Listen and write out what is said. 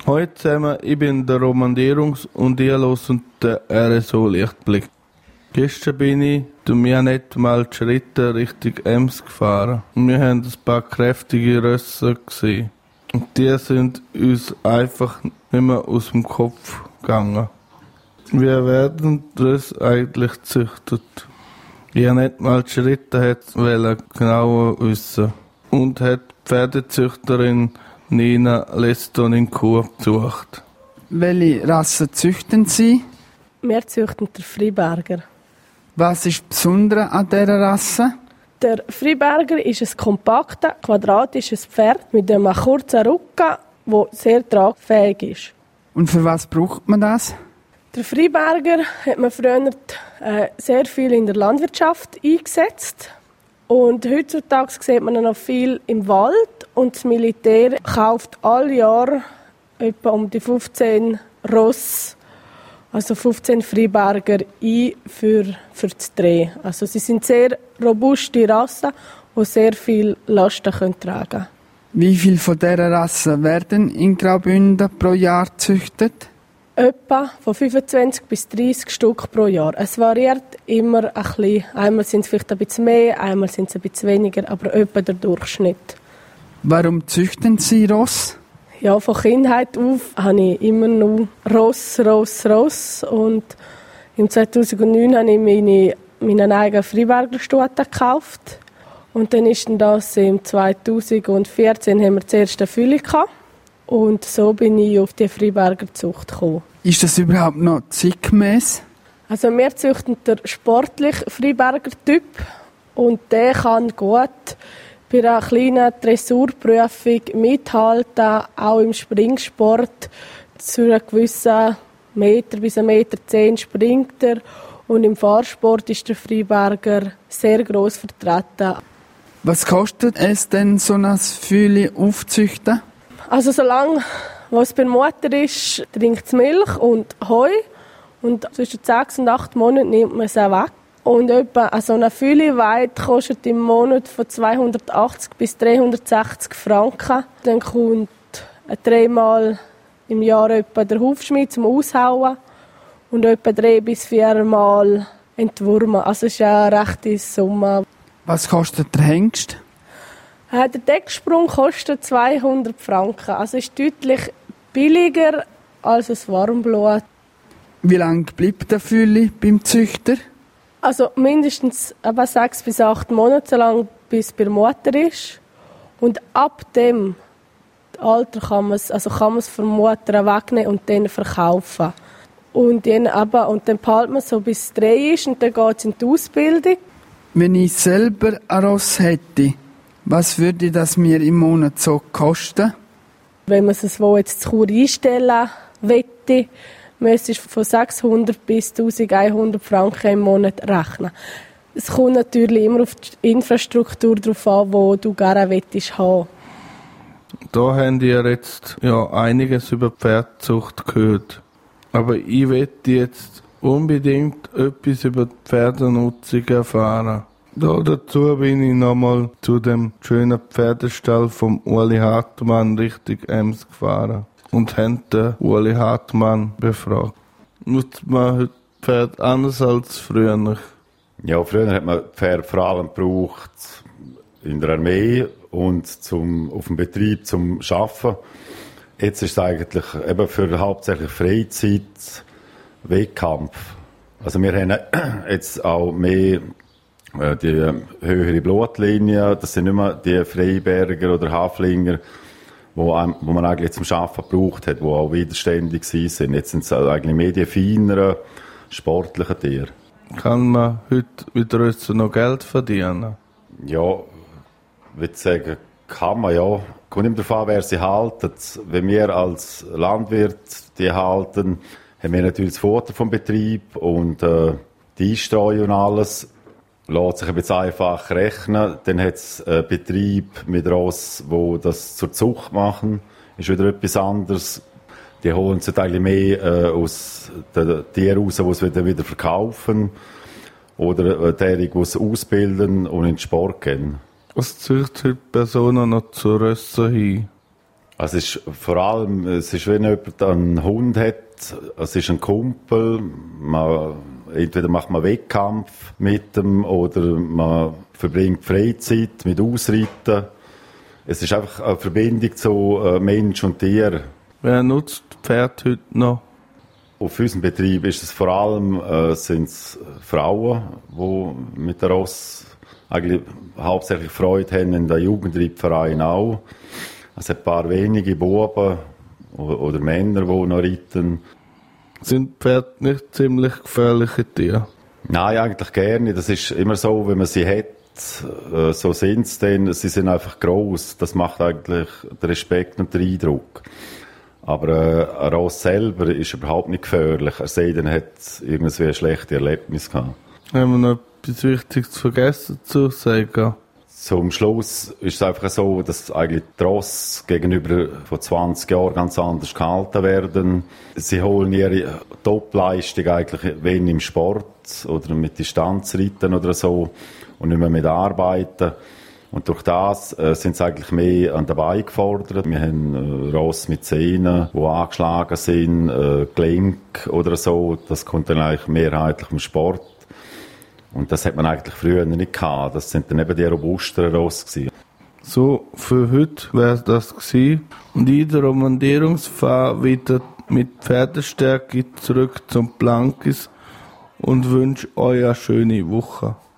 Heute zusammen, ich bin der Roman Dierungs und ihr hört den RSO Lichtblick. Gestern bin ich durch mich nicht mal die Schritte Richtung Ems gefahren. Und wir haben ein paar kräftige Rösser gesehen. Und die sind uns einfach nicht mehr aus dem Kopf gegangen. Wie werden das eigentlich gezüchtet? Ich wollte nicht mal die Schritte genauer wissen. Und hat die Pferdezüchterin Nina Leston in Chur besucht. Welche Rassen züchten Sie? Wir züchten den Freiberger. Was ist das Besondere an dieser Rasse? Der Freiberger ist ein kompaktes, quadratisches Pferd mit einem kurzen Rücken, das sehr tragfähig ist. Und für was braucht man das? Der Freiberger hat man früher sehr viel in der Landwirtschaft eingesetzt. Und heutzutage sieht man noch viel im Wald. Und das Militär kauft alle Jahre etwa um die 15 Ross, also 15 Freiberger ein für das Dreh. Also sie sind sehr robuste Rassen, die sehr viel Lasten tragen können. Wie viele von dieser Rassen werden in Graubünden pro Jahr gezüchtet? Etwa von 25 bis 30 Stück pro Jahr. Es variiert immer ein bisschen. Einmal sind es vielleicht ein bisschen mehr, einmal sind es ein bisschen weniger, aber etwa der Durchschnitt. Warum züchten Sie Ross? Ja, von Kindheit auf habe ich immer nur Ross. Und im 2009 habe ich meinen eigenen Freiberger Stute gekauft. Und dann ist das im 2014 haben wir das erste Fülle gehabt. Und so bin ich auf die Freiberger Zucht gekommen. Ist das überhaupt noch zeitgemäss? Also wir züchten den sportlichen Freiberger Typ. Und der kann gut bei einer kleinen Dressurprüfung mithalten, auch im Springsport. Zu einem gewissen Meter bis 1,10 Meter springt er. Und im Fahrsport ist der Freiberger sehr gross vertreten. Was kostet es denn, so ein Fühle aufzuzüchten? Also solange was bei der Mutter ist, trinkt es Milch und Heu. Und zwischen 6 und 8 Monaten nimmt man es auch weg. Und etwa so eine Fülle-Weide kostet im Monat von 280 bis 360 Franken. Dann kommt 3-mal im Jahr etwa der Hufschmied zum Aushauen und etwa 3 bis 4-mal entwurmen. Also das ist eine rechte Summe. Was kostet der Hengst? Der Decksprung kostet 200 Franken. Also ist deutlich billiger als ein Warmblut. Wie lange bleibt der Fülle beim Züchter? Also mindestens 6 bis 8 Monate, so lange bis es bei der Mutter ist. Und ab dem Alter kann man es von der Mutter wegnehmen und dann verkaufen. Und dann behalten man es so bis es 3 ist und dann geht es in die Ausbildung. Wenn ich selber ein Ross hätte, was würde das mir im Monat so kosten? Wenn man es jetzt zu Chur einstellen möchte, müsste ich von 600 bis 1100 Franken im Monat rechnen. Es kommt natürlich immer auf die Infrastruktur drauf an, die du gerne haben möchtest. Da haben ihr jetzt einiges über Pferdzucht gehört. Aber ich möchte jetzt unbedingt etwas über die Pferdenutzung erfahren. Dazu bin ich nochmal zu dem schönen Pferdestall vom Uli Hartmann Richtung Ems gefahren und haben den Uli Hartmann befragt. Nutzt man heute Pferd anders als früher? Ja, früher hat man Pferd vor allem gebraucht in der Armee und auf dem Betrieb zum Arbeiten. Jetzt ist es eigentlich eben für hauptsächlich Freizeit, Wettkampf. Also wir haben jetzt auch mehr die höhere Blutlinie. Das sind nicht mehr die Freiberger oder Haflinger, wo man eigentlich zum Arbeiten gebraucht hat, die auch widerständig sind. Jetzt sind es eigentlich mehr die feineren, sportlichen Tiere. Kann man heute mit Rössen noch Geld verdienen? Ja, ich würde sagen, kann man ja. Kommt immer darauf an, wer sie halten. Wenn wir als Landwirt die halten, haben wir natürlich das Futter vom Betrieb und die Einstreu und alles. Lässt sich ein bisschen einfach rechnen. Dann hat es einen Betrieb mit Ross, die das zur Zucht machen. Ist wieder etwas anderes. Die holen sich eigentlich mehr aus den Tieren raus, die sie wieder verkaufen. Oder die es ausbilden und in den Sport gehen. Was zieht heute Personen noch zu Rössen hin? Also es ist vor allem, es ist, wenn jemand einen Hund hat, es ist ein Kumpel, entweder macht man Wettkampf mit ihm oder man verbringt Freizeit mit Ausreiten. Es ist einfach eine Verbindung zu Mensch und Tier. Wer nutzt Pferd heute noch? Auf unserem Betrieb ist es vor allem sind's Frauen, die mit der Ross eigentlich hauptsächlich Freude haben, in den Jugendreitverein auch. Also ein paar wenige Buben oder Männer, die noch reiten. Sind Pferde nicht ziemlich gefährliche Tiere? Nein, eigentlich gerne. Das ist immer so, wenn man sie hat, so sind sie dann. Sie sind einfach gross. Das macht eigentlich den Respekt und den Eindruck. Aber ein Ross selber ist überhaupt nicht gefährlich. Er sei denn, er hat irgendwie ein schlechtes Erlebnis gehabt. Haben wir noch etwas Wichtiges vergessen zu sagen? Zum Schluss ist es einfach so, dass eigentlich die Ross gegenüber vor 20 Jahren ganz anders gehalten werden. Sie holen ihre Topleistung eigentlich wenn im Sport oder mit Distanzreiten oder so und nicht mehr mit Arbeiten. Und durch das sind sie eigentlich mehr an dabei gefordert. Wir haben Ross mit Zähnen, die angeschlagen sind, Gelenk oder so. Das kommt dann eigentlich mehrheitlich im Sport. Und das hat man eigentlich früher nicht gehabt. Das sind dann eben die robusteren Ross gewesen. So, für heute wäre das gewesen. Und jeder Romandierungsfahrer wieder mit Pferdestärke zurück zum Blankis und wünsche euch eine schöne Woche.